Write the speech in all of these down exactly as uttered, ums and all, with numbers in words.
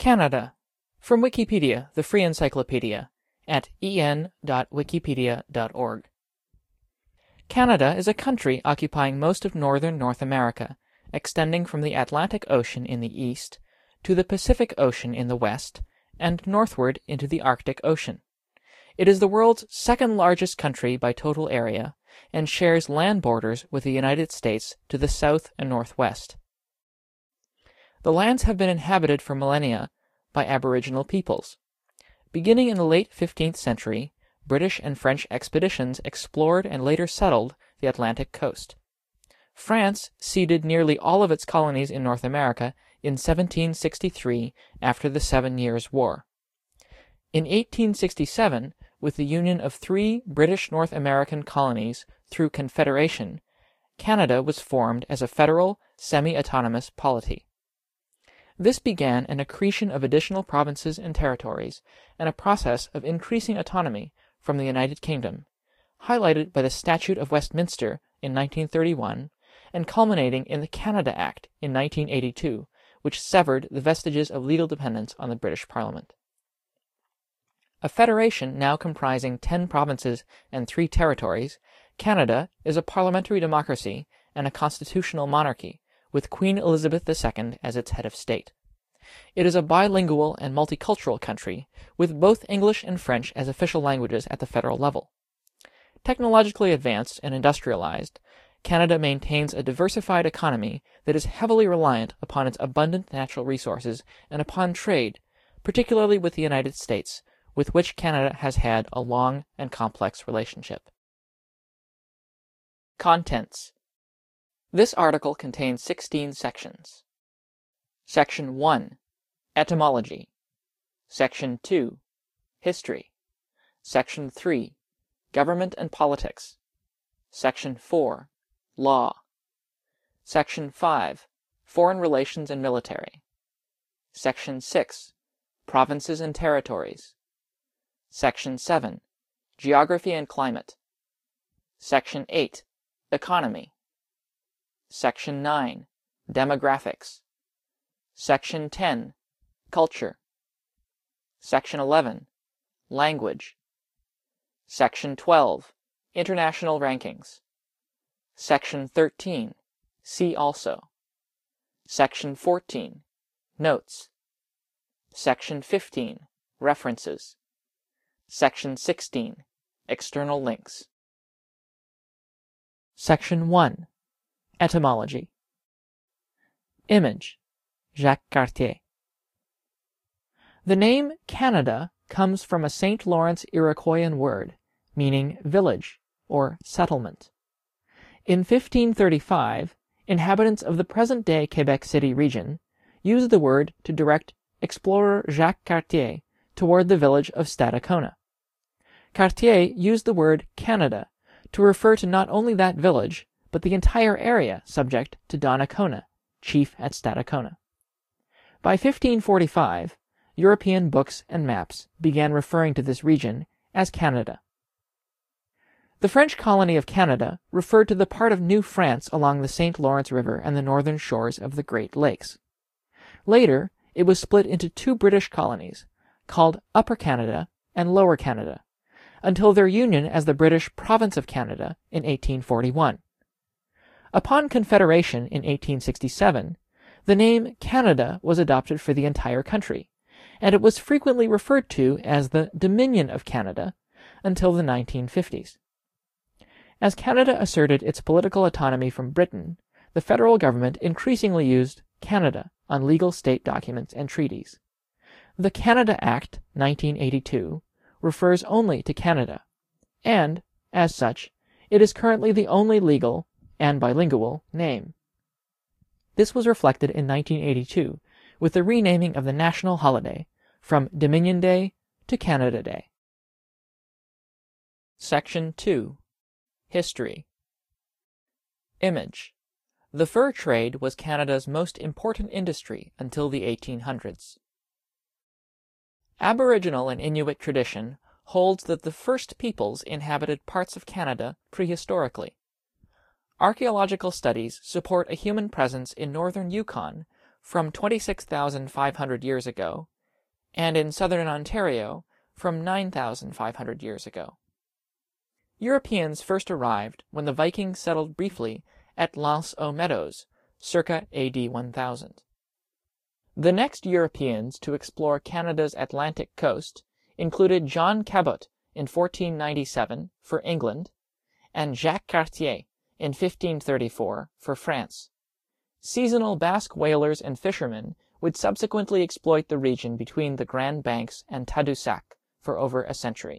Canada. From Wikipedia, the free encyclopedia, at e n dot wikipedia dot org. Canada is a country occupying most of northern North America, extending from the Atlantic Ocean in the east to the Pacific Ocean in the west, and northward into the Arctic Ocean. It is the world's second largest country by total area, and shares land borders with the United States to the south and northwest. The lands have been inhabited for millennia by Aboriginal peoples. Beginning in the late fifteenth century, British and French expeditions explored and later settled the Atlantic coast. France ceded nearly all of its colonies in North America in seventeen sixty-three after the Seven Years' War. In eighteen sixty-seven, with the union of three British North American colonies through Confederation, Canada was formed as a federal, semi-autonomous polity. This began an accretion of additional provinces and territories, and a process of increasing autonomy from the United Kingdom, highlighted by the Statute of Westminster in nineteen thirty-one, and culminating in the Canada Act in nineteen eighty-two, which severed the vestiges of legal dependence on the British Parliament. A federation now comprising ten provinces and three territories, Canada is a parliamentary democracy and a constitutional monarchy, with Queen Elizabeth the Second as its head of state. It is a bilingual and multicultural country, with both English and French as official languages at the federal level. Technologically advanced and industrialized, Canada maintains a diversified economy that is heavily reliant upon its abundant natural resources and upon trade, particularly with the United States, with which Canada has had a long and complex relationship. Contents. This article contains sixteen sections. Section one. Etymology. Section two. History. Section three. Government and Politics. Section four. Law. Section five. Foreign Relations and Military. Section six. Provinces and Territories. Section seven. Geography and Climate. Section eight. Economy. Section nine. Demographics. Section ten. Culture. Section eleven. Language. Section twelve. International rankings. Section thirteen. See also. Section fourteen. Notes. Section fifteen. References. Section sixteen. External links. Section one. Etymology. Image. Jacques Cartier. The name Canada comes from a Saint Lawrence Iroquoian word, meaning village or settlement. In fifteen thirty-five, inhabitants of the present-day Quebec City region used the word to direct explorer Jacques Cartier toward the village of Stadacona. Cartier used the word Canada to refer to not only that village, but the entire area subject to Donnacona, chief at Stadacona. By fifteen forty-five, European books and maps began referring to this region as Canada. The French colony of Canada referred to the part of New France along the Saint Lawrence River and the northern shores of the Great Lakes. Later, it was split into two British colonies, called Upper Canada and Lower Canada, until their union as the British Province of Canada in eighteen forty-one. Upon Confederation in eighteen sixty-seven, the name Canada was adopted for the entire country, and it was frequently referred to as the Dominion of Canada until the nineteen fifties. As Canada asserted its political autonomy from Britain, the federal government increasingly used Canada on legal state documents and treaties. The Canada Act nineteen eighty-two refers only to Canada, and, as such, it is currently the only legal and bilingual name. This was reflected in nineteen eighty-two with the renaming of the national holiday from Dominion Day to Canada Day. Section two. History. Image. The fur trade was Canada's most important industry until the eighteen hundreds. Aboriginal and Inuit tradition holds that the first peoples inhabited parts of Canada prehistorically. Archaeological studies support a human presence in northern Yukon from twenty-six thousand five hundred years ago and in southern Ontario from nine thousand five hundred years ago. Europeans first arrived when the Vikings settled briefly at L'Anse aux Meadows, circa A D one thousand. The next Europeans to explore Canada's Atlantic coast included John Cabot in fourteen ninety-seven for England, and Jacques Cartier in fifteen thirty-four for France. Seasonal Basque whalers and fishermen would subsequently exploit the region between the Grand Banks and Tadoussac for over a century.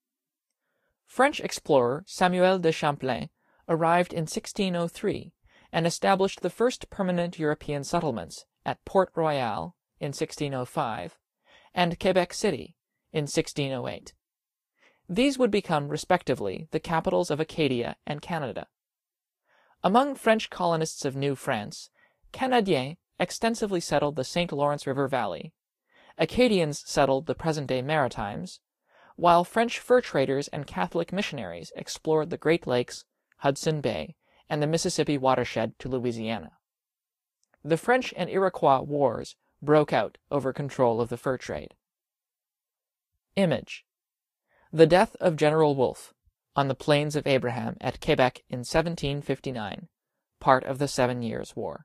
French explorer Samuel de Champlain arrived in sixteen oh three and established the first permanent European settlements at Port Royal in sixteen oh five and Quebec City in sixteen oh eight. These would become respectively the capitals of Acadia and Canada. Among French colonists of New France, Canadiens extensively settled the Saint Lawrence River Valley, Acadians settled the present-day Maritimes, while French fur traders and Catholic missionaries explored the Great Lakes, Hudson Bay, and the Mississippi watershed to Louisiana. The French and Iroquois wars broke out over control of the fur trade. Image: the death of General Wolfe on the Plains of Abraham at Quebec in seventeen fifty-nine, part of the Seven Years' War.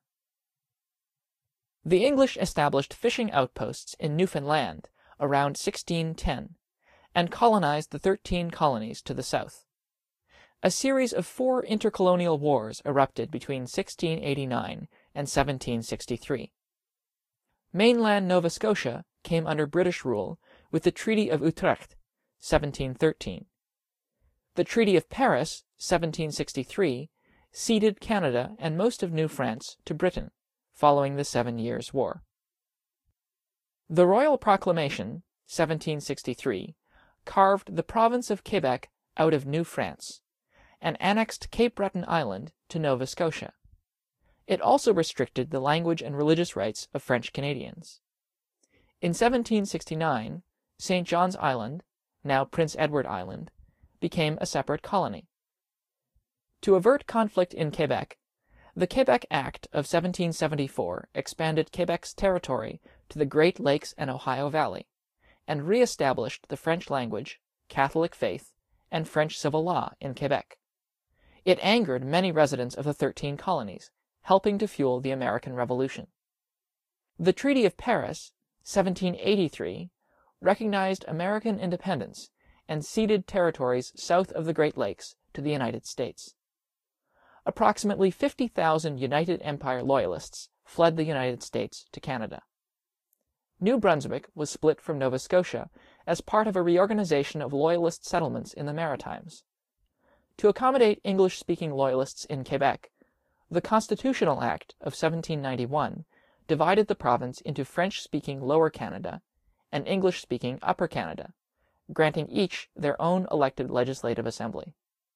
The English established fishing outposts in Newfoundland around sixteen ten and colonized the thirteen colonies to the south. A series of four intercolonial wars erupted between sixteen eighty-nine and seventeen sixty-three. Mainland Nova Scotia came under British rule with the Treaty of Utrecht, seventeen thirteen. The Treaty of Paris, seventeen sixty-three, ceded Canada and most of New France to Britain, following the Seven Years' War. The Royal Proclamation, seventeen sixty-three, carved the province of Quebec out of New France, and annexed Cape Breton Island to Nova Scotia. It also restricted the language and religious rights of French Canadians. In seventeen sixty-nine, Saint John's Island, now Prince Edward Island, became a separate colony. To avert conflict in Quebec, the Quebec Act of seventeen seventy-four expanded Quebec's territory to the Great Lakes and Ohio Valley, and re-established the French language, Catholic faith, and French civil law in Quebec. It angered many residents of the thirteen colonies, helping to fuel the American Revolution. The Treaty of Paris, seventeen eighty-three, recognized American independence and ceded territories south of the Great Lakes to the United States. Approximately fifty thousand United Empire Loyalists fled the United States to Canada. New Brunswick was split from Nova Scotia as part of a reorganization of Loyalist settlements in the Maritimes. To accommodate English-speaking Loyalists in Quebec, the Constitutional Act of seventeen ninety-one divided the province into French-speaking Lower Canada and English-speaking Upper Canada, granting each their own elected legislative assembly.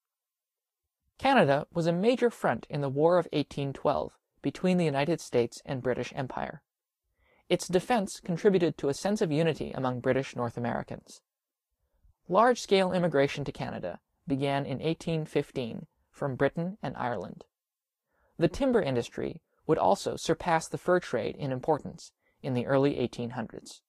Canada was a major front in the War of eighteen twelve between the United States and British Empire. Its defense contributed to a sense of unity among British North Americans. Large-scale immigration to Canada began in eighteen fifteen from Britain and Ireland. The timber industry would also surpass the fur trade in importance in the early eighteen hundreds.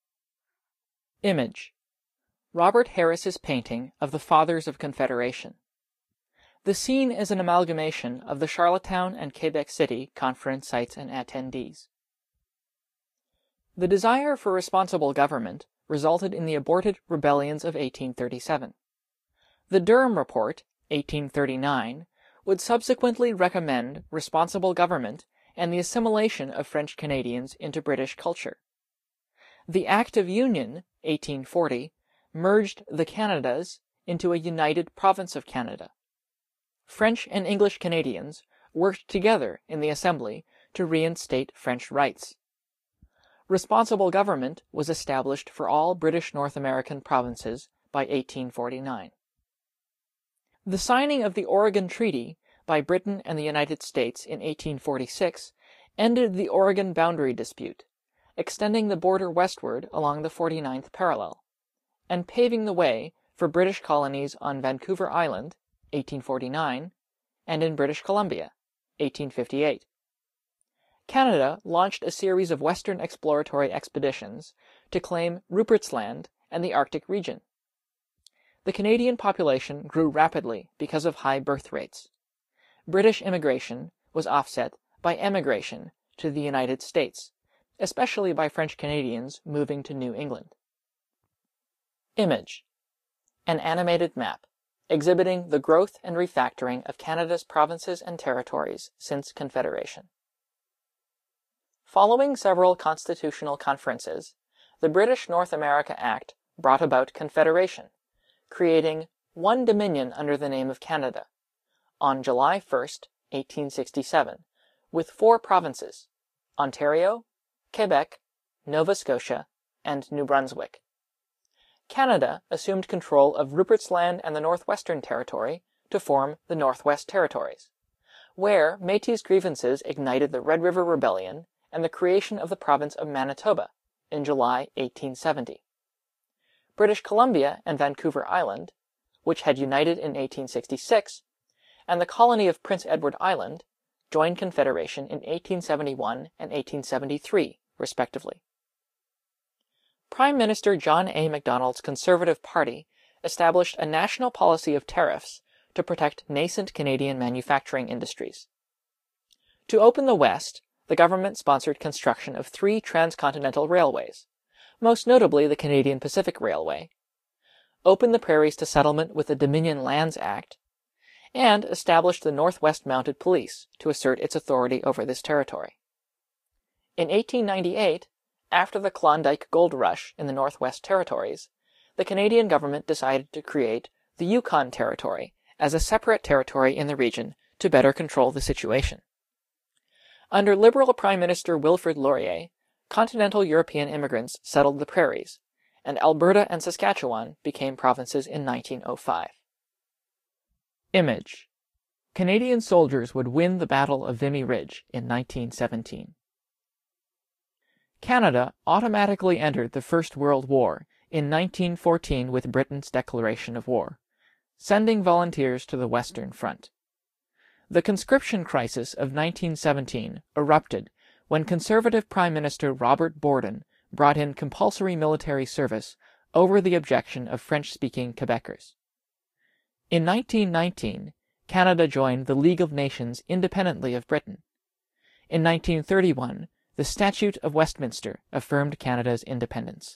Image: Robert Harris's painting of the Fathers of Confederation. The scene is an amalgamation of the Charlottetown and Quebec City conference sites and attendees. The desire for responsible government resulted in the aborted rebellions of eighteen thirty-seven. The Durham Report, eighteen thirty-nine, would subsequently recommend responsible government and the assimilation of French Canadians into British culture. The Act of Union, eighteen forty, merged the Canadas into a united province of Canada. French and English Canadians worked together in the Assembly to reinstate French rights. Responsible government was established for all British North American provinces by eighteen forty-nine. The signing of the Oregon Treaty by Britain and the United States in eighteen forty-six ended the Oregon boundary dispute, extending the border westward along the forty-ninth parallel, and paving the way for British colonies on Vancouver Island, eighteen forty-nine, and in British Columbia, eighteen fifty-eight. Canada launched a series of Western exploratory expeditions to claim Rupert's Land and the Arctic region. The Canadian population grew rapidly because of high birth rates. British immigration was offset by emigration to the United States, especially by French Canadians moving to New England. Image: an animated map exhibiting the growth and refactoring of Canada's provinces and territories since Confederation. Following several constitutional conferences, the British North America Act brought about Confederation, creating one Dominion under the name of Canada, on July first, eighteen sixty-seven, with four provinces: Ontario, Quebec, Nova Scotia, and New Brunswick. Canada assumed control of Rupert's Land and the Northwestern Territory to form the Northwest Territories, where Métis grievances ignited the Red River Rebellion and the creation of the province of Manitoba in July eighteen seventy. British Columbia and Vancouver Island, which had united in eighteen sixty-six, and the colony of Prince Edward Island, joined Confederation in eighteen seventy-one and eighteen seventy-three, respectively. Prime Minister John A. Macdonald's Conservative Party established a national policy of tariffs to protect nascent Canadian manufacturing industries. To open the West, the government sponsored construction of three transcontinental railways, most notably the Canadian Pacific Railway, opened the prairies to settlement with the Dominion Lands Act, and established the Northwest Mounted Police to assert its authority over this territory. In eighteen ninety-eight, after the Klondike Gold Rush in the Northwest Territories, the Canadian government decided to create the Yukon Territory as a separate territory in the region to better control the situation. Under Liberal Prime Minister Wilfrid Laurier, continental European immigrants settled the prairies, and Alberta and Saskatchewan became provinces in nineteen oh five. Image: Canadian soldiers would win the Battle of Vimy Ridge in nineteen seventeen. Canada automatically entered the First World War in nineteen fourteen with Britain's declaration of war, sending volunteers to the Western Front. The conscription crisis of nineteen seventeen erupted when Conservative Prime Minister Robert Borden brought in compulsory military service over the objection of French-speaking Quebecers. In nineteen nineteen, Canada joined the League of Nations independently of Britain. In nineteen thirty-one, the Statute of Westminster affirmed Canada's independence.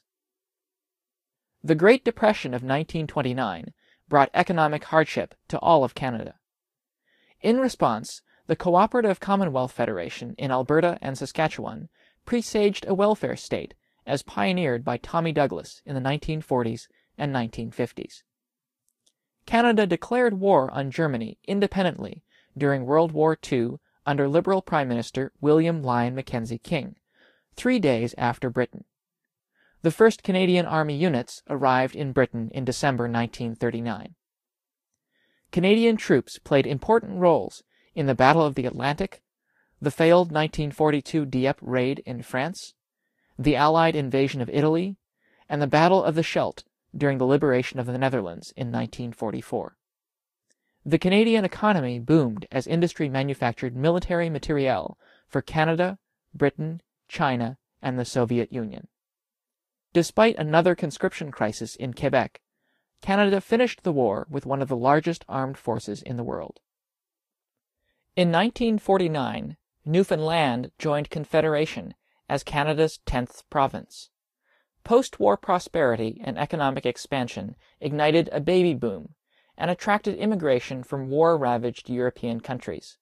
The Great Depression of nineteen twenty-nine brought economic hardship to all of Canada. In response, the Cooperative Commonwealth Federation in Alberta and Saskatchewan presaged a welfare state as pioneered by Tommy Douglas in the nineteen forties and nineteen fifties. Canada declared war on Germany independently during World War Two under Liberal Prime Minister William Lyon Mackenzie King, three days after Britain. The first Canadian Army units arrived in Britain in December nineteen thirty-nine. Canadian troops played important roles in the Battle of the Atlantic, the failed nineteen forty-two Dieppe raid in France, the Allied invasion of Italy, and the Battle of the Scheldt during the liberation of the Netherlands in nineteen forty-four. The Canadian economy boomed as industry manufactured military materiel for Canada, Britain, China, and the Soviet Union. Despite another conscription crisis in Quebec, Canada finished the war with one of the largest armed forces in the world. In nineteen forty-nine, Newfoundland joined Confederation as Canada's tenth province. Post-war prosperity and economic expansion ignited a baby boom and attracted immigration from war-ravaged European countries.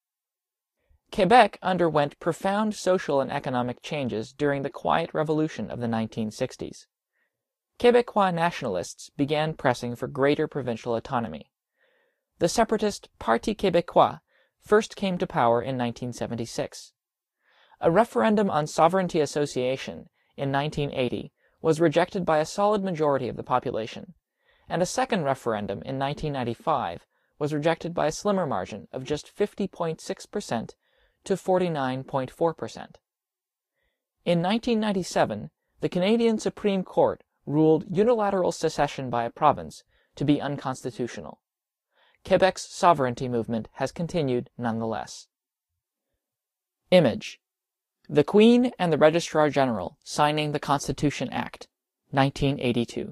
Quebec underwent profound social and economic changes during the Quiet Revolution of the nineteen sixties. Québécois nationalists began pressing for greater provincial autonomy. The separatist Parti Québécois first came to power in nineteen seventy-six. A referendum on sovereignty association in nineteen eighty was rejected by a solid majority of the population, and a second referendum in nineteen ninety-five was rejected by a slimmer margin of just fifty point six percent to forty-nine point four percent. In nineteen ninety-seven, the Canadian Supreme Court ruled unilateral secession by a province to be unconstitutional. Quebec's sovereignty movement has continued nonetheless. Image: The Queen and the Registrar General signing the Constitution Act, nineteen eighty-two.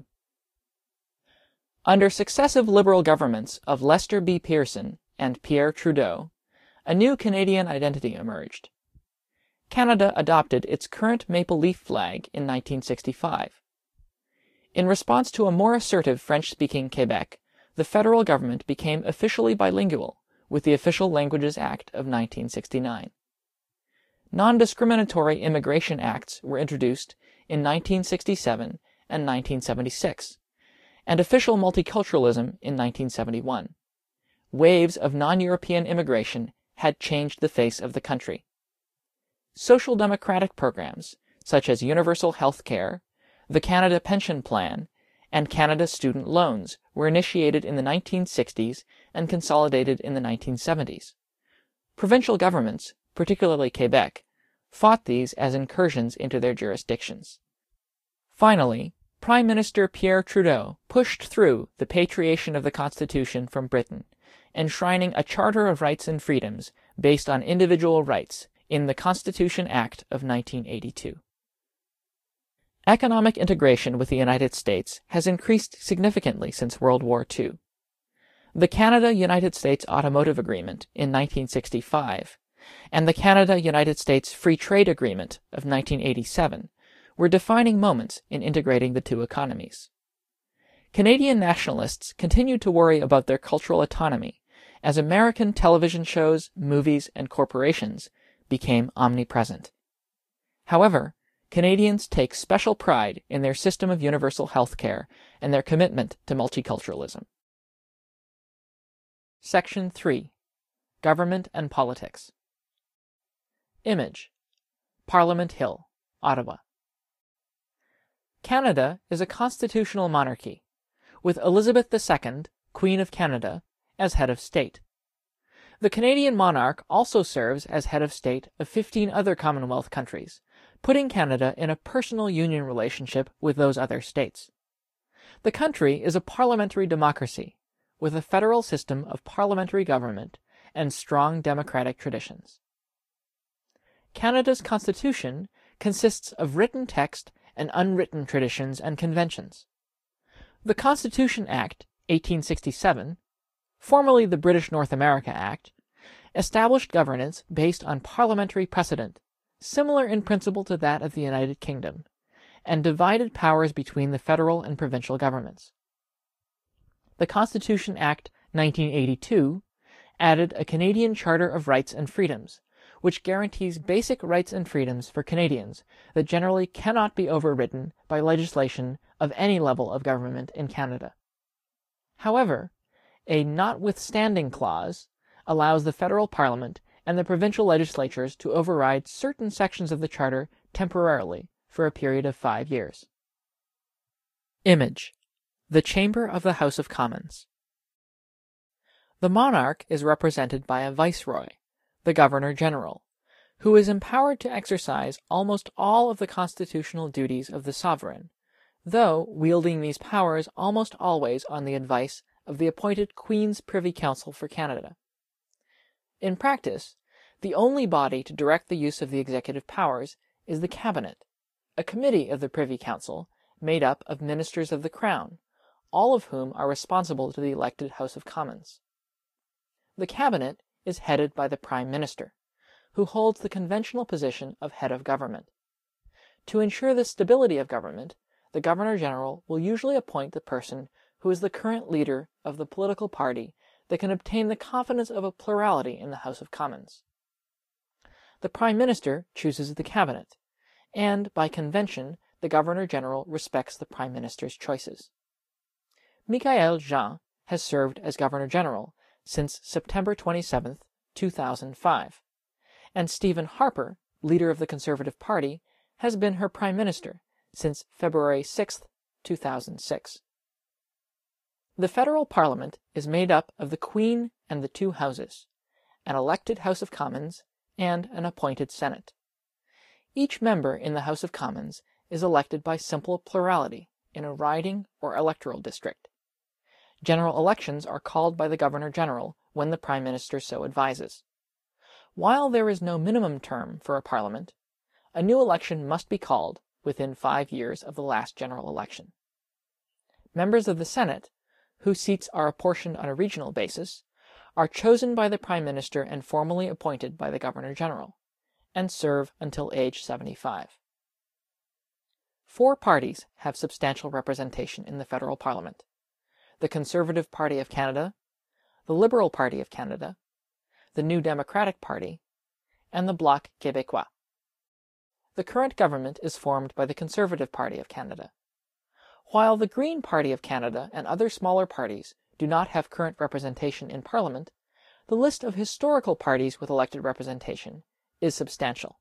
Under successive Liberal governments of Lester B. Pearson and Pierre Trudeau, a new Canadian identity emerged. Canada adopted its current maple leaf flag in nineteen sixty-five. In response to a more assertive French-speaking Quebec, the federal government became officially bilingual with the Official Languages Act of nineteen sixty-nine. Non-discriminatory immigration acts were introduced in nineteen sixty-seven and nineteen seventy-six, and official multiculturalism in nineteen seventy-one. Waves of non-European immigration had changed the face of the country. Social democratic programs, such as universal health care, the Canada Pension Plan, and Canada Student Loans, were initiated in the nineteen sixties and consolidated in the nineteen seventies. Provincial governments, particularly Quebec, fought these as incursions into their jurisdictions. Finally, Prime Minister Pierre Trudeau pushed through the patriation of the Constitution from Britain, enshrining a Charter of Rights and Freedoms based on individual rights in the Constitution Act of nineteen eighty-two. Economic integration with the United States has increased significantly since World War Two. The Canada-United States Automotive Agreement in nineteen sixty-five and the Canada-United States Free Trade Agreement of nineteen eighty-seven were defining moments in integrating the two economies. Canadian nationalists continued to worry about their cultural autonomy as American television shows, movies, and corporations became omnipresent. However, Canadians take special pride in their system of universal health care and their commitment to multiculturalism. Section three. Government and Politics. Image. Parliament Hill, Ottawa. Canada is a constitutional monarchy, with Elizabeth the Second, Queen of Canada, as head of state. The Canadian monarch also serves as head of state of fifteen other Commonwealth countries, putting Canada in a personal union relationship with those other states. The country is a parliamentary democracy, with a federal system of parliamentary government and strong democratic traditions. Canada's constitution consists of written text and unwritten traditions and conventions. The Constitution Act, eighteen sixty-seven, formerly the British North America Act, established governance based on parliamentary precedent, similar in principle to that of the United Kingdom, and divided powers between the federal and provincial governments. The Constitution Act nineteen eighty-two added a Canadian Charter of Rights and Freedoms, which guarantees basic rights and freedoms for Canadians that generally cannot be overridden by legislation of any level of government in Canada. However, a notwithstanding clause allows the federal parliament and the provincial legislatures to override certain sections of the Charter temporarily for a period of five years. Image. The Chamber of the House of Commons. The monarch is represented by a viceroy, the Governor-General, who is empowered to exercise almost all of the constitutional duties of the sovereign, though wielding these powers almost always on the advice of the appointed Queen's Privy Council for Canada. In practice, the only body to direct the use of the executive powers is the Cabinet, a committee of the Privy Council made up of ministers of the Crown, all of whom are responsible to the elected House of Commons. The Cabinet is headed by the Prime Minister, who holds the conventional position of head of government. To ensure the stability of government, the Governor-General will usually appoint the person who is the current leader of the political party that can obtain the confidence of a plurality in the House of Commons. The Prime Minister chooses the Cabinet, and, by convention, the Governor-General respects the Prime Minister's choices. Michaëlle Jean has served as Governor-General since September twenty-seventh, two thousand five, and Stephen Harper, leader of the Conservative Party, has been her Prime Minister since February sixth, two thousand six. The federal parliament is made up of the Queen and the two houses, an elected House of Commons and an appointed Senate. Each member in the House of Commons is elected by simple plurality in a riding or electoral district. General elections are called by the Governor-General when the Prime Minister so advises. While there is no minimum term for a parliament, a new election must be called within five years of the last general election. Members of the Senate, whose seats are apportioned on a regional basis, are chosen by the Prime Minister and formally appointed by the Governor-General, and serve until age seventy-five. Four parties have substantial representation in the federal parliament: the Conservative Party of Canada, the Liberal Party of Canada, the New Democratic Party, and the Bloc Québécois. The current government is formed by the Conservative Party of Canada. While the Green Party of Canada and other smaller parties do not have current representation in Parliament, the list of historical parties with elected representation is substantial.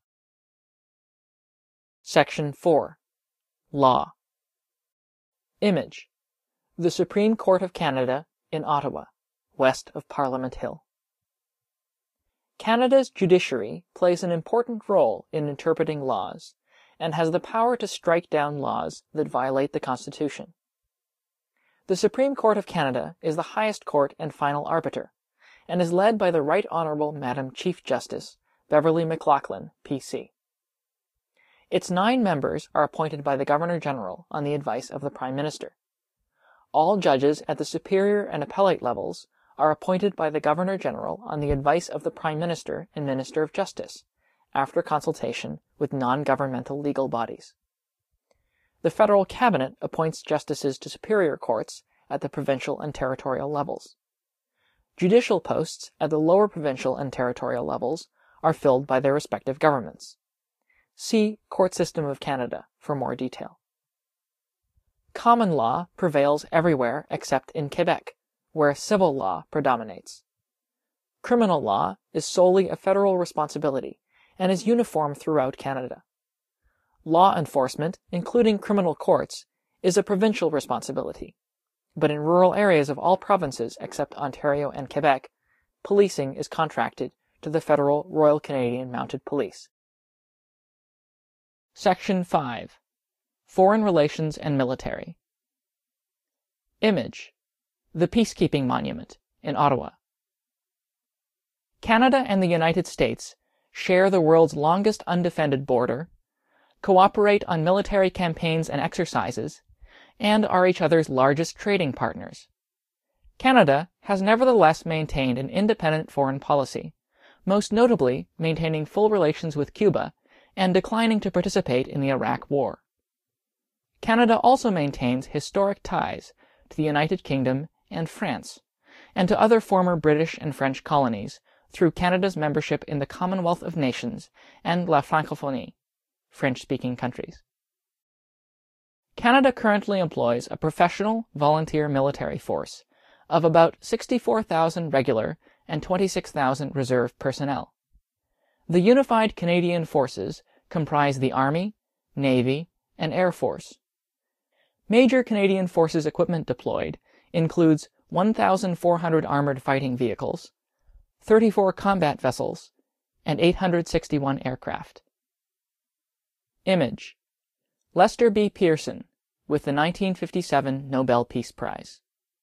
Section four. Law. Image: the Supreme Court of Canada in Ottawa, west of Parliament Hill. Canada's judiciary plays an important role in interpreting laws, and has the power to strike down laws that violate the Constitution. The Supreme Court of Canada is the highest court and final arbiter, and is led by the Right Honourable Madam Chief Justice Beverley McLachlin, P C. Its nine members are appointed by the Governor-General on the advice of the Prime Minister. All judges at the superior and appellate levels are appointed by the Governor-General on the advice of the Prime Minister and Minister of Justice, after consultation with non-governmental legal bodies. The federal cabinet appoints justices to superior courts at the provincial and territorial levels. Judicial posts at the lower provincial and territorial levels are filled by their respective governments. See Court System of Canada for more detail. Common law prevails everywhere except in Quebec, where civil law predominates. Criminal law is solely a federal responsibility and is uniform throughout Canada. Law enforcement, including criminal courts, is a provincial responsibility, but in rural areas of all provinces except Ontario and Quebec, policing is contracted to the federal Royal Canadian Mounted Police. Section five. Foreign Relations and Military. Image: the Peacekeeping Monument in Ottawa. Canada and the United States share the world's longest undefended border, cooperate on military campaigns and exercises, and are each other's largest trading partners. Canada has nevertheless maintained an independent foreign policy, most notably maintaining full relations with Cuba and declining to participate in the Iraq War. Canada also maintains historic ties to the United Kingdom and France, and to other former British and French colonies through Canada's membership in the Commonwealth of Nations and La Francophonie, French-speaking countries. Canada currently employs a professional volunteer military force of about sixty-four thousand regular and twenty-six thousand reserve personnel. The Unified Canadian Forces comprise the Army, Navy, and Air Force. Major Canadian Forces equipment deployed includes one thousand four hundred armored fighting vehicles, thirty-four combat vessels, and eight hundred sixty-one aircraft. Image: Lester B. Pearson with the nineteen fifty-seven Nobel Peace Prize.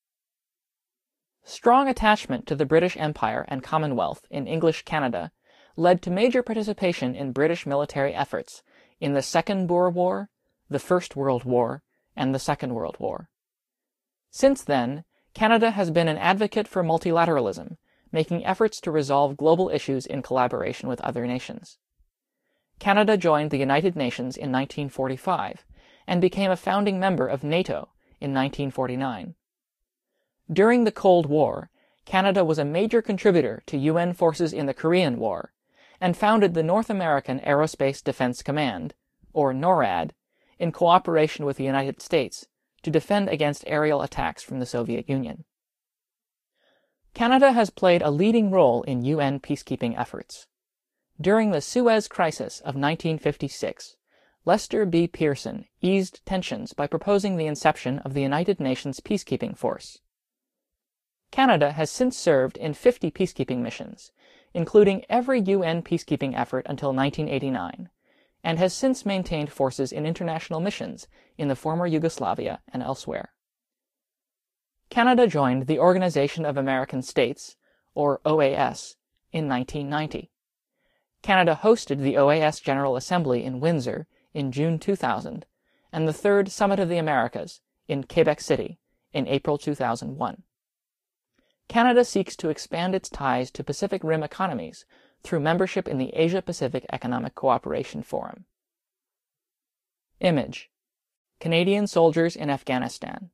Strong attachment to the British Empire and Commonwealth in English Canada led to major participation in British military efforts in the Second Boer War, the First World War, and the Second World War. Since then, Canada has been an advocate for multilateralism, making efforts to resolve global issues in collaboration with other nations. Canada joined the United Nations in nineteen forty-five and became a founding member of NATO in nineteen forty-nine. During the Cold War, Canada was a major contributor to U N forces in the Korean War, and founded the North American Aerospace Defense Command, or NORAD, in cooperation with the United States to defend against aerial attacks from the Soviet Union. Canada has played a leading role in U N peacekeeping efforts. During the Suez Crisis of nineteen fifty-six, Lester B. Pearson eased tensions by proposing the inception of the United Nations Peacekeeping Force. Canada has since served in fifty peacekeeping missions, including every U N peacekeeping effort until nineteen eighty-nine, and has since maintained forces in international missions in the former Yugoslavia and elsewhere. Canada joined the Organization of American States, or O A S, in nineteen ninety. Canada hosted the O A S General Assembly in Windsor in June two thousand, and the Third Summit of the Americas in Quebec City in April two thousand one. Canada seeks to expand its ties to Pacific Rim economies through membership in the Asia-Pacific Economic Cooperation Forum. Image: Canadian soldiers in Afghanistan.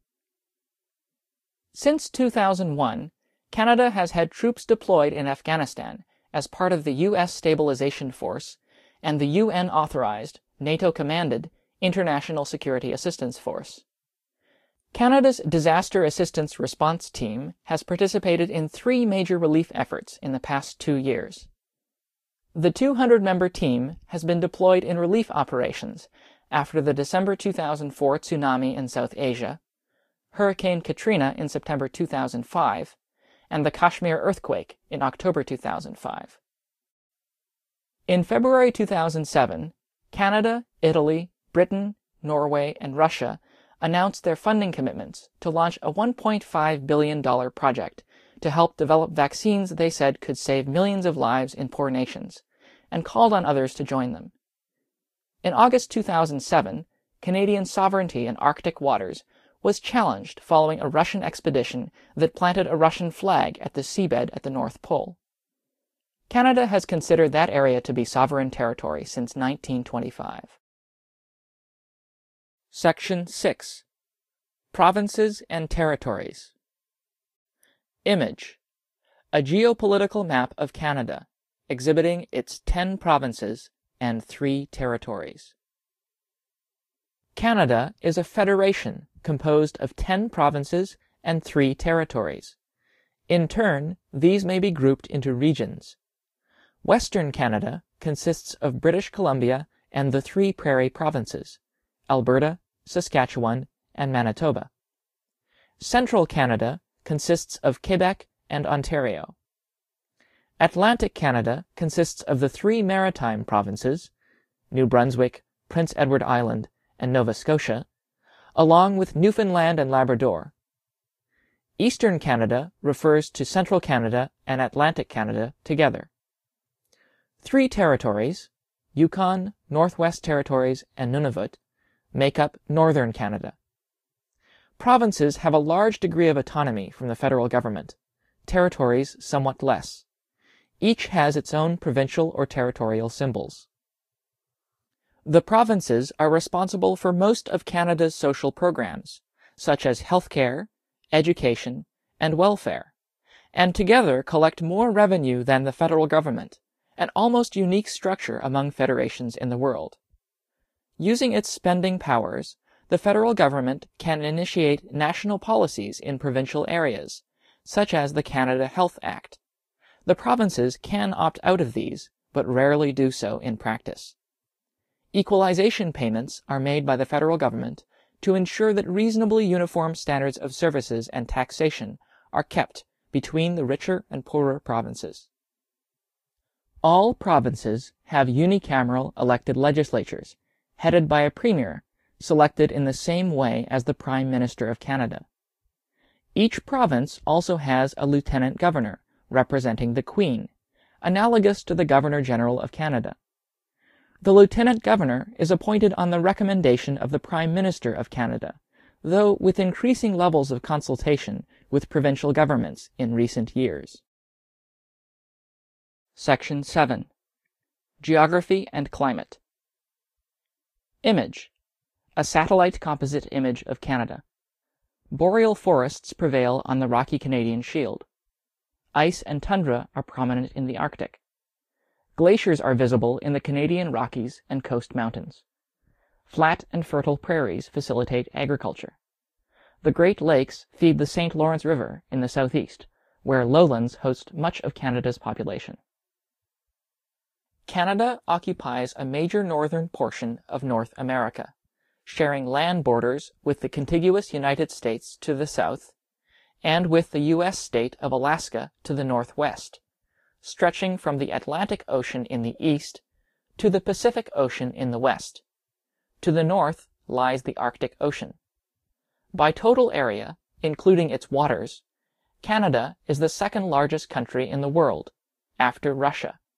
Since two thousand one, Canada has had troops deployed in Afghanistan as part of the U S Stabilization Force and the U N-authorized, NATO-commanded International Security Assistance Force. Canada's Disaster Assistance Response Team has participated in three major relief efforts in the past two years. The two hundred member team has been deployed in relief operations after the December two thousand four tsunami in South Asia, Hurricane Katrina in September two thousand five, and the Kashmir earthquake in October two thousand five. In February two thousand seven, Canada, Italy, Britain, Norway, and Russia announced their funding commitments to launch a one point five billion dollars project to help develop vaccines they said could save millions of lives in poor nations, and called on others to join them. In August two thousand seven, Canadian sovereignty in Arctic waters was challenged following a Russian expedition that planted a Russian flag at the seabed at the North Pole. Canada has considered that area to be sovereign territory since nineteen twenty-five. Section six. Provinces and Territories. Image: A geopolitical map of Canada, exhibiting its ten provinces and three territories. Canada is a federation composed of ten provinces and three territories. In turn, these may be grouped into regions. Western Canada consists of British Columbia and the three Prairie provinces, Alberta, Saskatchewan, and Manitoba. Central Canada consists of Quebec and Ontario. Atlantic Canada consists of the three maritime provinces, New Brunswick, Prince Edward Island, and Nova Scotia, along with Newfoundland and Labrador. Eastern Canada refers to Central Canada and Atlantic Canada together. Three territories, Yukon, Northwest Territories, and Nunavut, make up Northern Canada. Provinces have a large degree of autonomy from the federal government, territories somewhat less. Each has its own provincial or territorial symbols. The provinces are responsible for most of Canada's social programs, such as healthcare, education, and welfare, and together collect more revenue than the federal government, an almost unique structure among federations in the world. Using its spending powers, the federal government can initiate national policies in provincial areas, such as the Canada Health Act. The provinces can opt out of these, but rarely do so in practice. Equalization payments are made by the federal government to ensure that reasonably uniform standards of services and taxation are kept between the richer and poorer provinces. All provinces have unicameral elected legislatures, headed by a premier, selected in the same way as the Prime Minister of Canada. Each province also has a lieutenant governor, representing the Queen, analogous to the Governor-General of Canada. The lieutenant governor is appointed on the recommendation of the Prime Minister of Canada, though with increasing levels of consultation with provincial governments in recent years. Section seven. Geography and Climate. Image: A satellite composite image of Canada. Boreal forests prevail on the rocky Canadian Shield. Ice and tundra are prominent in the Arctic. Glaciers are visible in the Canadian Rockies and Coast Mountains. Flat and fertile prairies facilitate agriculture. The Great Lakes feed the Saint Lawrence River in the southeast, where lowlands host much of Canada's population. Canada occupies a major northern portion of North America, sharing land borders with the contiguous United States to the south, and with the U S state of Alaska to the northwest, stretching from the Atlantic Ocean in the east to the Pacific Ocean in the west. To the north lies the Arctic Ocean. By total area, including its waters, Canada is the second largest country in the world, after Russia,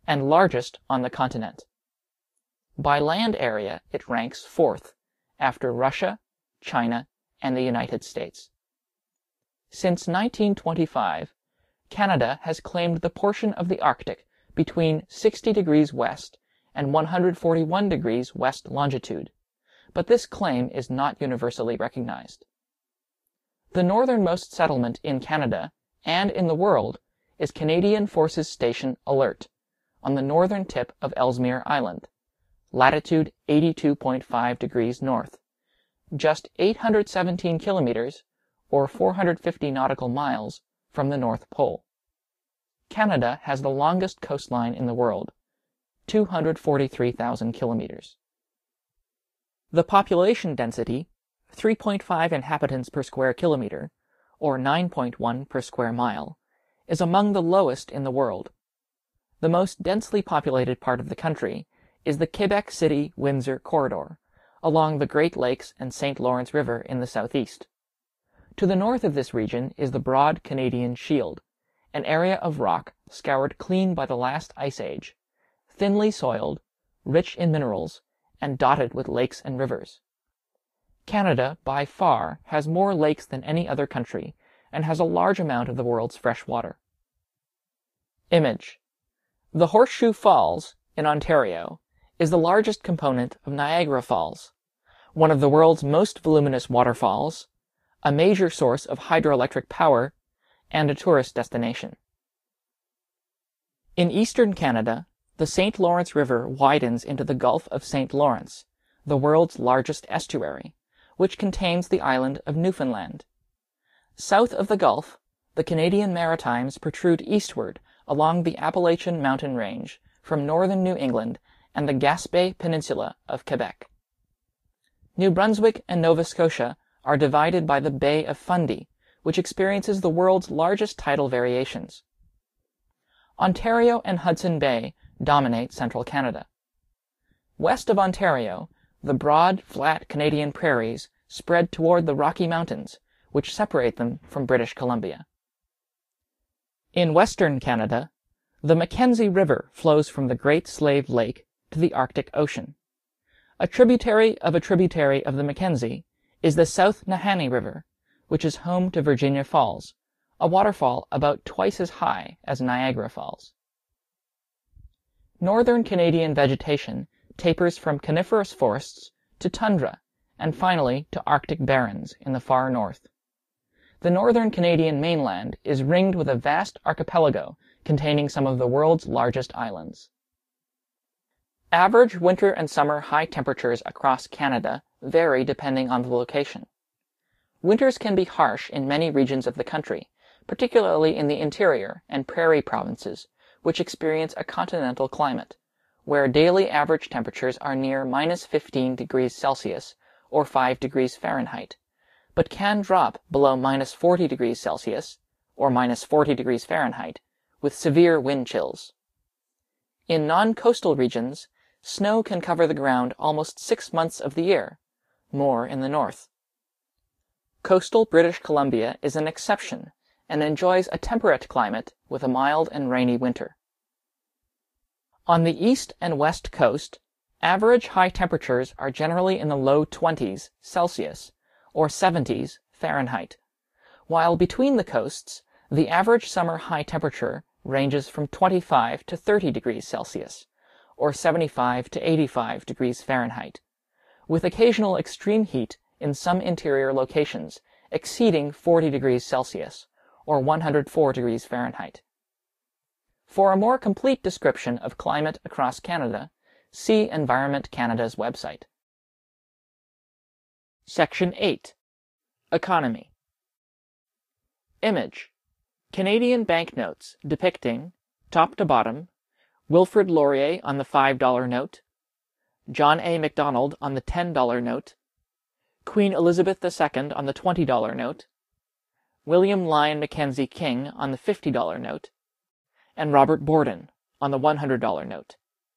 and largest on the continent. By land area, it ranks fourth, after Russia, China, and the United States. Since nineteen twenty-five, Canada has claimed the portion of the Arctic between sixty degrees west and one hundred forty-one degrees west longitude, but this claim is not universally recognized. The northernmost settlement in Canada and in the world is Canadian Forces Station Alert, on the northern tip of Ellesmere Island, latitude eighty-two point five degrees north, just eight hundred seventeen kilometers, or four hundred fifty nautical miles, from the North Pole. Canada has the longest coastline in the world, two hundred forty-three thousand kilometers. The population density, three point five inhabitants per square kilometer, or nine point one per square mile, is among the lowest in the world. The most densely populated part of the country is the Quebec City-Windsor corridor, along the Great Lakes and Saint Lawrence River in the southeast. To the north of this region is the broad Canadian Shield, an area of rock scoured clean by the last ice age, thinly soiled, rich in minerals, and dotted with lakes and rivers. Canada, by far, has more lakes than any other country, and has a large amount of the world's fresh water. Image. The Horseshoe Falls, in Ontario, is the largest component of Niagara Falls, one of the world's most voluminous waterfalls, a major source of hydroelectric power, and a tourist destination. In eastern Canada, the Saint Lawrence River widens into the Gulf of Saint Lawrence, the world's largest estuary, which contains the island of Newfoundland. South of the Gulf, the Canadian Maritimes protrude eastward along the Appalachian mountain range from northern New England and the Gaspé Peninsula of Quebec. New Brunswick and Nova Scotia are divided by the Bay of Fundy, which experiences the world's largest tidal variations. Ontario and Hudson Bay dominate central Canada. West of Ontario, the broad, flat Canadian prairies spread toward the Rocky Mountains, which separate them from British Columbia. In western Canada, the Mackenzie River flows from the Great Slave Lake to the Arctic Ocean. A tributary of a tributary of the Mackenzie is the South Nahanni River, which is home to Virginia Falls, a waterfall about twice as high as Niagara Falls. Northern Canadian vegetation tapers from coniferous forests to tundra, and finally to Arctic barrens in the far north. The northern Canadian mainland is ringed with a vast archipelago containing some of the world's largest islands. Average winter and summer high temperatures across Canada vary depending on the location. Winters can be harsh in many regions of the country, particularly in the interior and prairie provinces, which experience a continental climate, where daily average temperatures are near minus fifteen degrees Celsius or five degrees Fahrenheit, but can drop below minus forty degrees Celsius or minus forty degrees Fahrenheit with severe wind chills. In non-coastal regions, snow can cover the ground almost six months of the year, more in the north. Coastal British Columbia is an exception and enjoys a temperate climate with a mild and rainy winter. On the east and west coast, average high temperatures are generally in the low twenties Celsius or seventies Fahrenheit, while between the coasts, the average summer high temperature ranges from twenty-five to thirty degrees Celsius, or seventy-five to eighty-five degrees Fahrenheit, with occasional extreme heat in some interior locations exceeding forty degrees Celsius, or one hundred four degrees Fahrenheit. For a more complete description of climate across Canada, see Environment Canada's website. Section eight. Economy. Image. Canadian banknotes depicting, top to bottom, Wilfrid Laurier on the five dollar note, John A. Macdonald on the ten dollar note, Queen Elizabeth the Second on the twenty dollar note, William Lyon Mackenzie King on the fifty dollar note, and Robert Borden on the one hundred dollar note.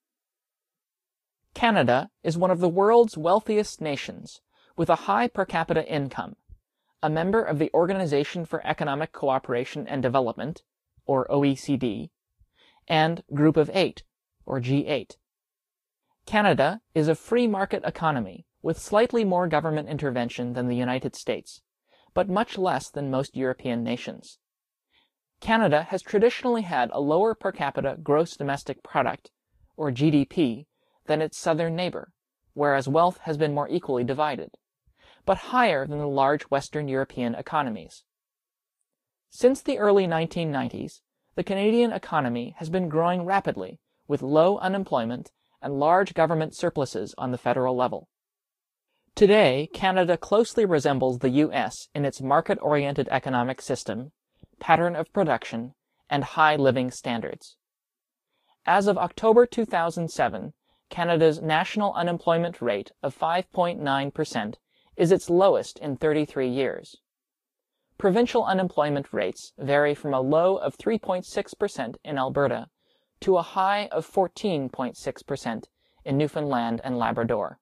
Canada is one of the world's wealthiest nations, with a high per capita income, a member of the Organization for Economic Cooperation and Development, or O E C D, and Group of Eight, or G eight. Canada is a free market economy with slightly more government intervention than the United States, but much less than most European nations. Canada has traditionally had a lower per capita gross domestic product, or G D P, than its southern neighbor, whereas wealth has been more equally divided, but higher than the large Western European economies. Since the early nineteen nineties, the Canadian economy has been growing rapidly with low unemployment and large government surpluses on the federal level. Today, Canada closely resembles the U S in its market-oriented economic system, pattern of production, and high living standards. As of October two thousand seven, Canada's national unemployment rate of five point nine percent is its lowest in thirty-three years. Provincial unemployment rates vary from a low of three point six percent in Alberta to a high of fourteen point six percent in Newfoundland and Labrador.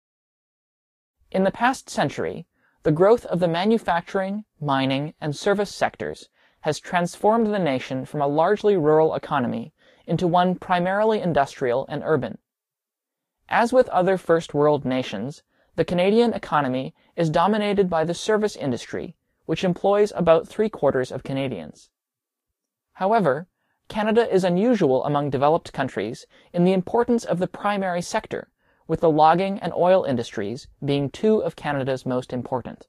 In the past century, the growth of the manufacturing, mining, and service sectors has transformed the nation from a largely rural economy into one primarily industrial and urban. As with other first world nations, the Canadian economy is dominated by the service industry, which employs about three-quarters of Canadians. However, Canada is unusual among developed countries in the importance of the primary sector, with the logging and oil industries being two of Canada's most important.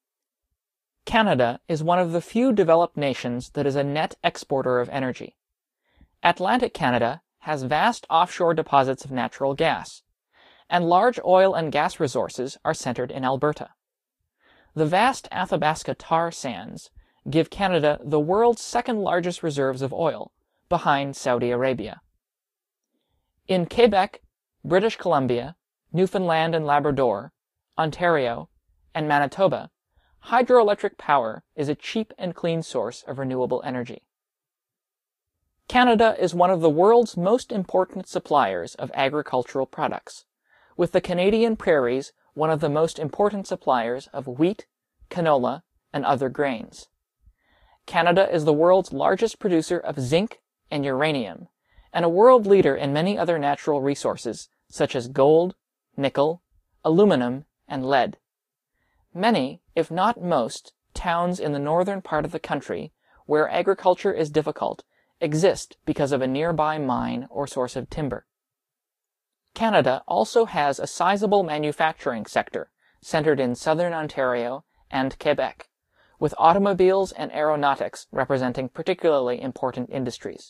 Canada is one of the few developed nations that is a net exporter of energy. Atlantic Canada has vast offshore deposits of natural gas, and large oil and gas resources are centered in Alberta. The vast Athabasca tar sands give Canada the world's second largest reserves of oil, behind Saudi Arabia. In Quebec, British Columbia, Newfoundland and Labrador, Ontario, and Manitoba, hydroelectric power is a cheap and clean source of renewable energy. Canada is one of the world's most important suppliers of agricultural products, with the Canadian prairies one of the most important suppliers of wheat, canola, and other grains. Canada is the world's largest producer of zinc and uranium, and a world leader in many other natural resources such as gold, nickel, aluminum, and lead. Many, if not most, towns in the northern part of the country where agriculture is difficult exist because of a nearby mine or source of timber. Canada also has a sizable manufacturing sector centered in southern Ontario and Quebec, with automobiles and aeronautics representing particularly important industries.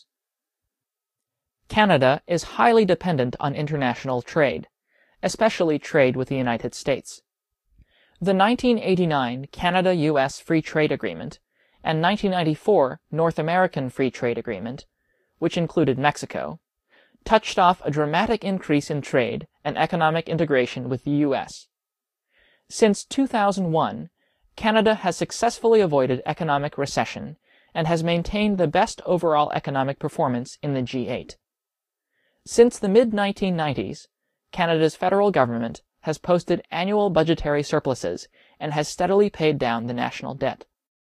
Canada is highly dependent on international trade, especially trade with the United States. The nineteen eighty-nine Canada-U S Free Trade Agreement and nineteen ninety-four North American Free Trade Agreement, which included Mexico, touched off a dramatic increase in trade and economic integration with the U S. Since two thousand one, Canada has successfully avoided economic recession and has maintained the best overall economic performance in the G eight. Since the mid nineteen nineties, Canada's federal government has posted annual budgetary surpluses and has steadily paid down the national debt.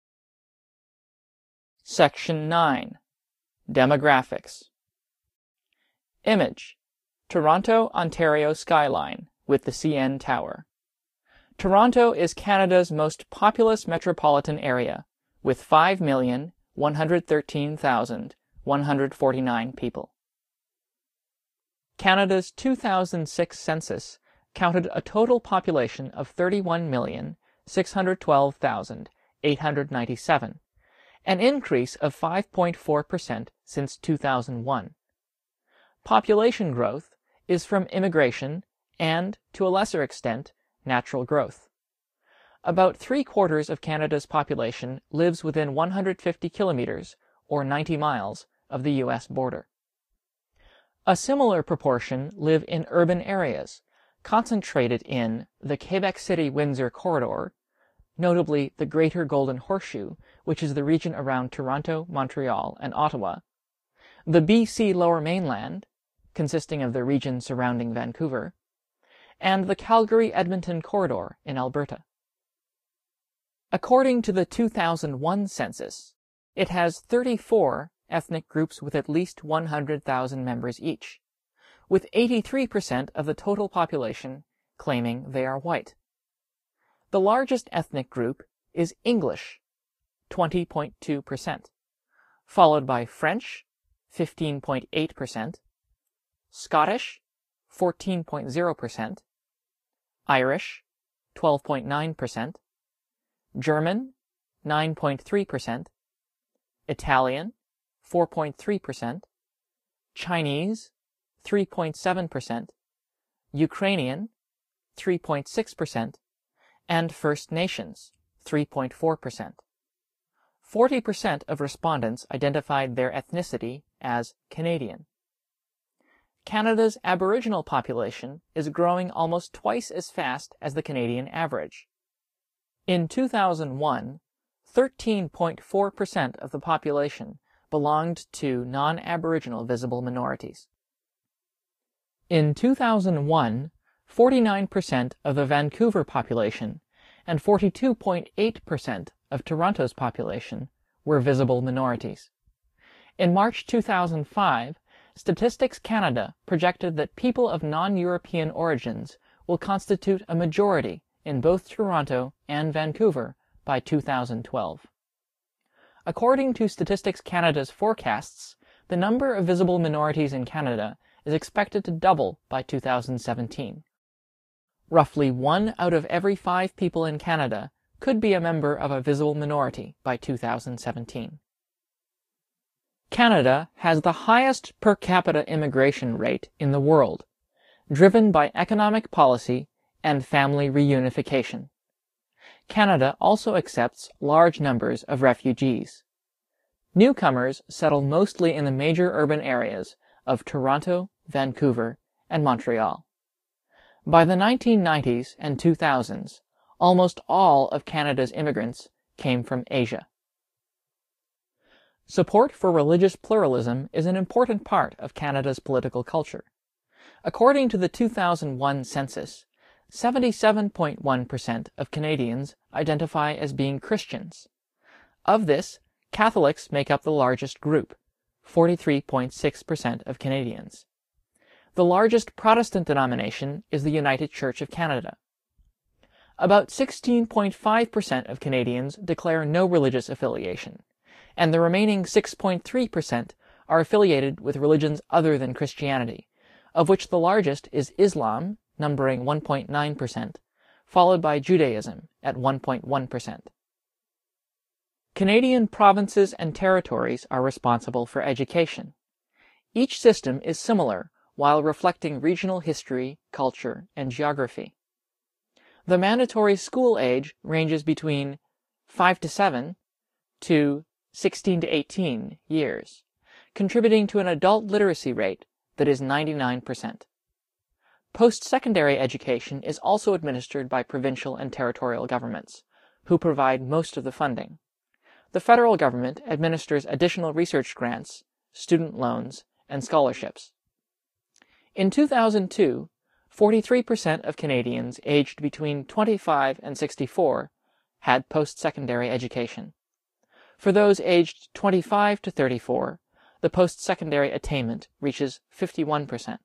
Section nine. Demographics. Image: Toronto, Ontario skyline with the C N Tower. Toronto is Canada's most populous metropolitan area, with five million one hundred thirteen thousand one hundred forty-nine people. Canada's two thousand six census counted a total population of thirty-one million six hundred twelve thousand eight hundred ninety-seven, an increase of five point four percent since two thousand one. Population growth is from immigration and, to a lesser extent, natural growth. About three-quarters of Canada's population lives within one hundred fifty kilometers, or ninety miles, of the U S border. A similar proportion live in urban areas, concentrated in the Quebec City-Windsor corridor, notably the Greater Golden Horseshoe, which is the region around Toronto, Montreal, and Ottawa, the B C Lower Mainland, consisting of the region surrounding Vancouver, and the Calgary-Edmonton corridor in Alberta. According to the two thousand one census, it has thirty-four ethnic groups with at least one hundred thousand members each, with eighty-three percent of the total population claiming they are white. The largest ethnic group is English, twenty point two percent, followed by French, fifteen point eight percent, Scottish, fourteen point zero percent, Irish, twelve point nine percent, German, nine point three percent, Italian, four point three percent, Chinese, three point seven percent, Ukrainian, three point six percent, and First Nations, three point four percent. forty percent of respondents identified their ethnicity as Canadian. Canada's Aboriginal population is growing almost twice as fast as the Canadian average. In two thousand one, thirteen point four percent of the population belonged to non-Aboriginal visible minorities. In two thousand one, forty-nine percent of the Vancouver population and forty-two point eight percent of Toronto's population were visible minorities. In March two thousand five, Statistics Canada projected that people of non-European origins will constitute a majority in both Toronto and Vancouver by two thousand twelve. According to Statistics Canada's forecasts, the number of visible minorities in Canada is expected to double by two thousand seventeen. Roughly one out of every five people in Canada could be a member of a visible minority by two thousand seventeen. Canada has the highest per capita immigration rate in the world, driven by economic policy and family reunification. Canada also accepts large numbers of refugees. Newcomers settle mostly in the major urban areas of Toronto, Vancouver, and Montreal. By the nineteen nineties and two thousands, almost all of Canada's immigrants came from Asia. Support for religious pluralism is an important part of Canada's political culture. According to the two thousand one census, seventy-seven point one percent of Canadians identify as being Christians. Of this, Catholics make up the largest group, forty-three point six percent of Canadians. The largest Protestant denomination is the United Church of Canada. About sixteen point five percent of Canadians declare no religious affiliation, and the remaining six point three percent are affiliated with religions other than Christianity, of which the largest is Islam, numbering one point nine percent, followed by Judaism at one point one percent. Canadian provinces and territories are responsible for education. Each system is similar while reflecting regional history, culture, and geography. The mandatory school age ranges between five to seven to sixteen to eighteen years, contributing to an adult literacy rate that is ninety-nine percent. Post-secondary education is also administered by provincial and territorial governments, who provide most of the funding. The federal government administers additional research grants, student loans, and scholarships. In two thousand two, forty-three percent of Canadians aged between twenty-five and sixty-four had post-secondary education. For those aged twenty-five to thirty-four, the post-secondary attainment reaches fifty-one percent.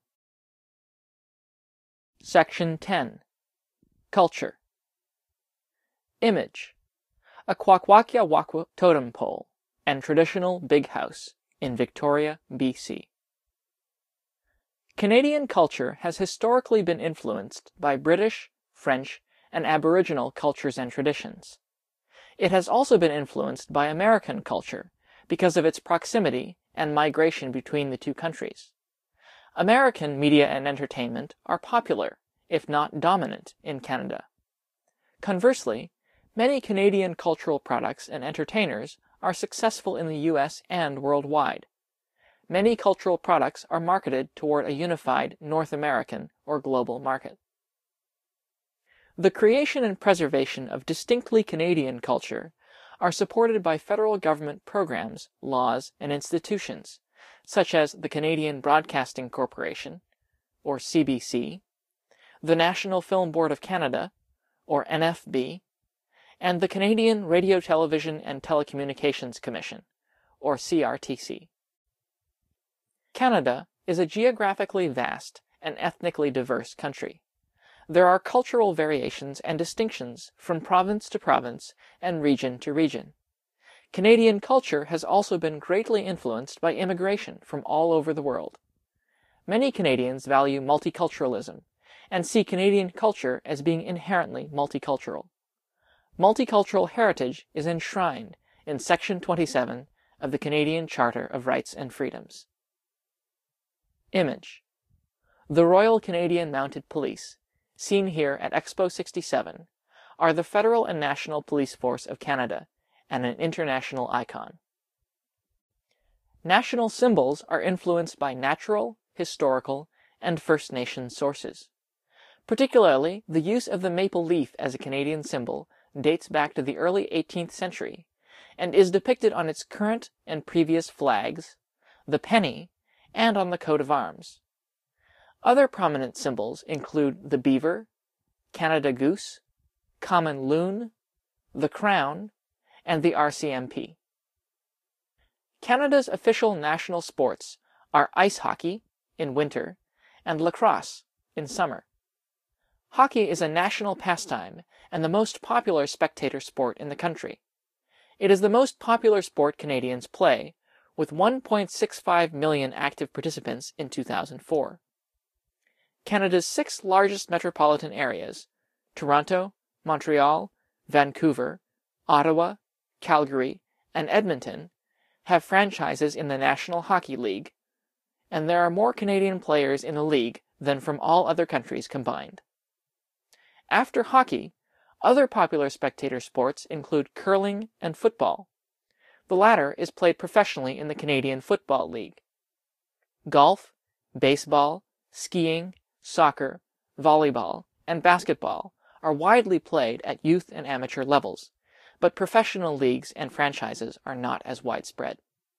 Section ten. Culture. Image. A Kwakwaka'wakw Wakwa totem pole and traditional big house in Victoria, B C. Canadian culture has historically been influenced by British, French, and Aboriginal cultures and traditions. It has also been influenced by American culture because of its proximity and migration between the two countries. American media and entertainment are popular, if not dominant, in Canada. Conversely, many Canadian cultural products and entertainers are successful in the U S and worldwide. Many cultural products are marketed toward a unified North American or global market. The creation and preservation of distinctly Canadian culture are supported by federal government programs, laws, and institutions, such as the Canadian Broadcasting Corporation, or C B C, the National Film Board of Canada, or N F B, and the Canadian Radio, Television, and Telecommunications Commission, or C R T C. Canada is a geographically vast and ethnically diverse country. There are cultural variations and distinctions from province to province and region to region. Canadian culture has also been greatly influenced by immigration from all over the world. Many Canadians value multiculturalism and see Canadian culture as being inherently multicultural. Multicultural heritage is enshrined in Section twenty-seven of the Canadian Charter of Rights and Freedoms. Image. The Royal Canadian Mounted Police, seen here at Expo sixty-seven, are the federal and national police force of Canada and an international icon. National symbols are influenced by natural, historical, and First Nations sources. Particularly, the use of the maple leaf as a Canadian symbol dates back to the early eighteenth century and is depicted on its current and previous flags, the penny, and on the coat of arms. Other prominent symbols include the beaver, Canada Goose, common loon, the crown, and the R C M P. Canada's official national sports are ice hockey in winter and lacrosse in summer. Hockey is a national pastime and the most popular spectator sport in the country. It is the most popular sport Canadians play, with one point six five million active participants in two thousand four. Canada's six largest metropolitan areas, Toronto, Montreal, Vancouver, Ottawa, Calgary, and Edmonton, have franchises in the National Hockey League, and there are more Canadian players in the league than from all other countries combined. After hockey, other popular spectator sports include curling and football. The latter is played professionally in the Canadian Football League. Golf, baseball, skiing, soccer, volleyball, and basketball are widely played at youth and amateur levels, but professional leagues and franchises are not as widespread.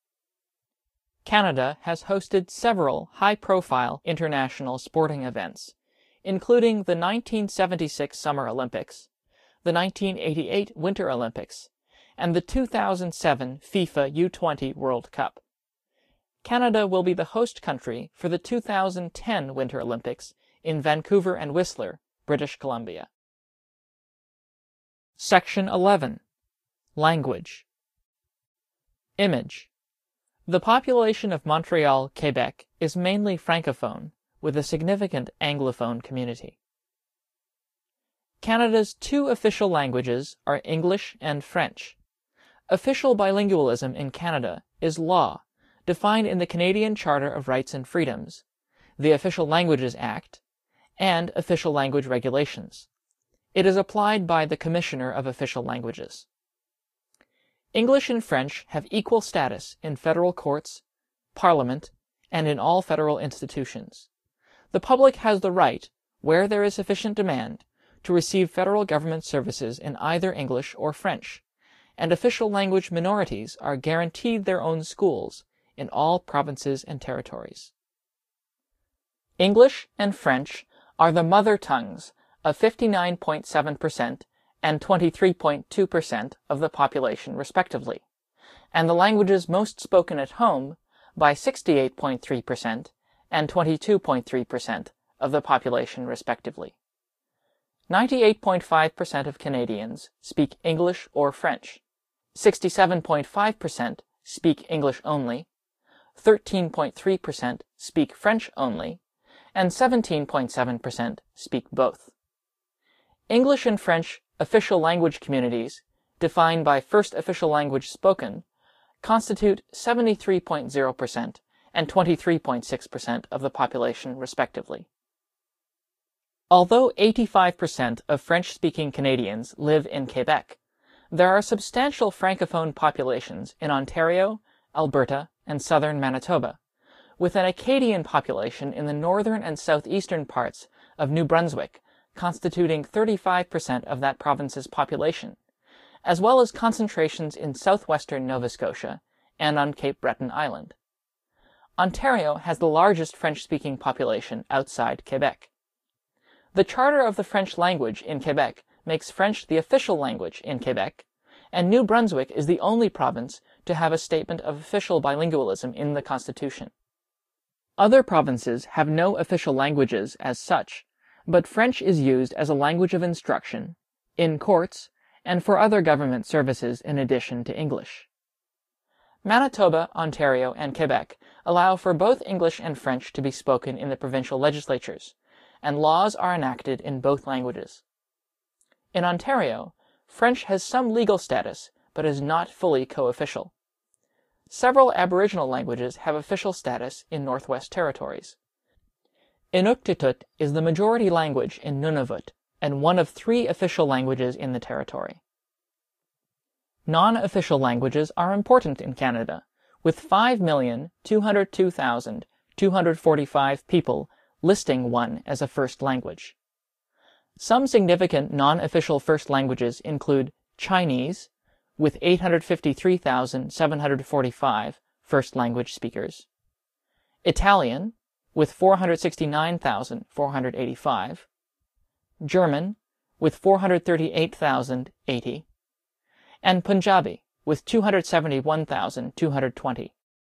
Canada has hosted several high-profile international sporting events, including the nineteen seventy-six Summer Olympics, the nineteen eighty-eight Winter Olympics, and the two thousand seven FIFA U twenty World Cup. Canada will be the host country for the two thousand ten Winter Olympics in Vancouver and Whistler, British Columbia. Section eleven. Language. Image. The population of Montreal, Quebec is mainly francophone, with a significant anglophone community. Canada's two official languages are English and French. Official bilingualism in Canada is law, defined in the Canadian Charter of Rights and Freedoms, the Official Languages Act, and Official Language Regulations. It is applied by the Commissioner of Official Languages. English and French have equal status in federal courts, Parliament, and in all federal institutions. The public has the right, where there is sufficient demand, to receive federal government services in either English or French, and official language minorities are guaranteed their own schools in all provinces and territories. English and French are the mother tongues of fifty-nine point seven percent and twenty-three point two percent of the population respectively, and the languages most spoken at home by sixty-eight point three percent and twenty-two point three percent of the population respectively. ninety-eight point five percent of Canadians speak English or French, sixty-seven point five percent speak English only, thirteen point three percent speak French only, and seventeen point seven percent speak both. English and French official language communities, defined by first official language spoken, constitute seventy-three point zero percent and twenty-three point six percent of the population respectively. Although eighty-five percent of French-speaking Canadians live in Quebec, there are substantial francophone populations in Ontario, Alberta, and southern Manitoba, with an Acadian population in the northern and southeastern parts of New Brunswick constituting thirty-five percent of that province's population, as well as concentrations in southwestern Nova Scotia and on Cape Breton Island. Ontario has the largest French-speaking population outside Quebec. The Charter of the French language in Quebec makes French the official language in Quebec, and New Brunswick is the only province to have a statement of official bilingualism in the Constitution. Other provinces have no official languages as such, but French is used as a language of instruction, in courts, and for other government services in addition to English. Manitoba, Ontario, and Quebec allow for both English and French to be spoken in the provincial legislatures, and laws are enacted in both languages. In Ontario, French has some legal status, but is not fully co-official. Several Aboriginal languages have official status in Northwest Territories. Inuktitut is the majority language in Nunavut, and one of three official languages in the territory. Non-official languages are important in Canada, with five million two hundred two thousand two hundred forty-five people listing one as a first language. Some significant non-official first languages include Chinese, with eight hundred fifty-three thousand seven hundred forty-five first language speakers, Italian, with four hundred sixty-nine thousand four hundred eighty-five, German, with four hundred thirty-eight thousand eighty, and Punjabi, with two hundred seventy-one thousand two hundred twenty.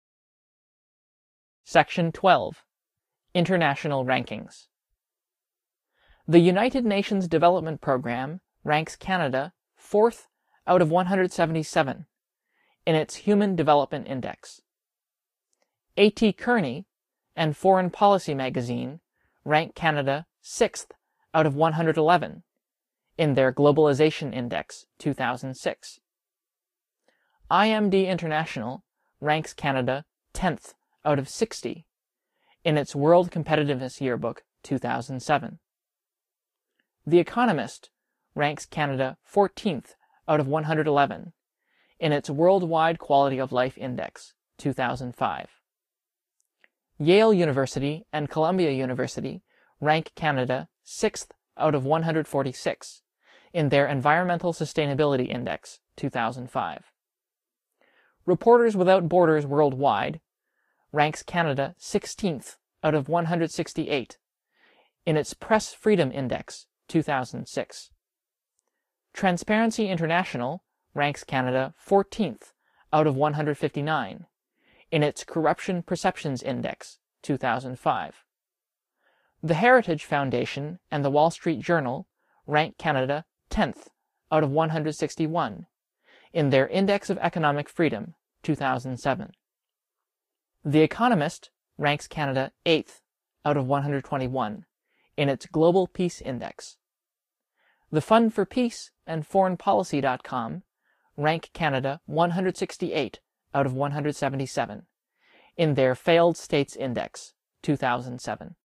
Section twelve. International Rankings. The United Nations Development Programme ranks Canada fourth out of one hundred seventy-seven in its Human Development Index. A T Kearney and Foreign Policy magazine rank Canada sixth out of one hundred eleven in their Globalization Index two thousand six. I M D International ranks Canada tenth out of sixty in its World Competitiveness Yearbook two thousand seven. The Economist ranks Canada fourteenth out of one hundred eleven in its Worldwide Quality of Life Index two thousand five. Yale University and Columbia University rank Canada sixth out of one hundred forty-six in their Environmental Sustainability Index two thousand five. Reporters Without Borders Worldwide ranks Canada sixteenth out of one hundred sixty-eight in its Press Freedom Index two thousand six. Transparency International ranks Canada fourteenth out of one hundred fifty-nine in its Corruption Perceptions Index two thousand five. The Heritage Foundation and the Wall Street Journal rank Canada tenth out of one hundred sixty-one in their Index of Economic Freedom two thousand seven. The Economist ranks Canada eighth out of one hundred twenty-one in its Global Peace Index. The Fund for Peace and Foreign Policy dot com rank Canada one hundred sixty-eight out of one hundred seventy-seven in their Failed States Index two thousand seven.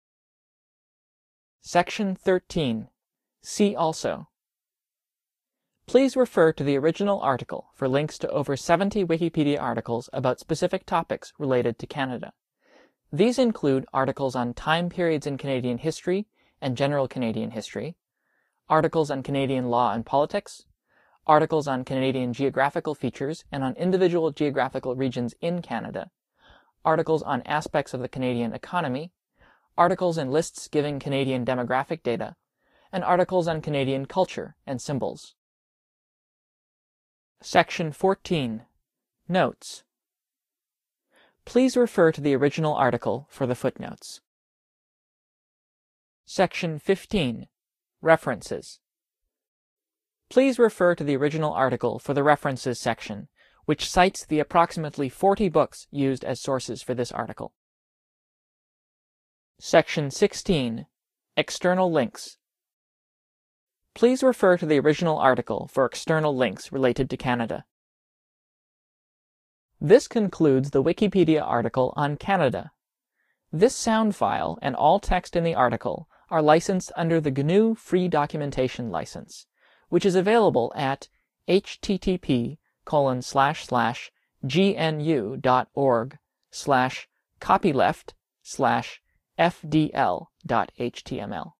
Section thirteen. See also. Please refer to the original article for links to over seventy Wikipedia articles about specific topics related to Canada. These include articles on time periods in Canadian history and general Canadian history, articles on Canadian law and politics, articles on Canadian geographical features and on individual geographical regions in Canada, articles on aspects of the Canadian economy, articles and lists giving Canadian demographic data, and articles on Canadian culture and symbols. Section fourteen. Notes. Please refer to the original article for the footnotes. Section fifteen. References. Please refer to the original article for the References section, which cites the approximately forty books used as sources for this article. Section sixteen. External links. Please refer to the original article for external links related to Canada. This concludes the Wikipedia article on Canada. This sound file and all text in the article are licensed under the G N U Free Documentation License, which is available at http colon slash slash gnu dot org slash copyleft slash fdl dot html.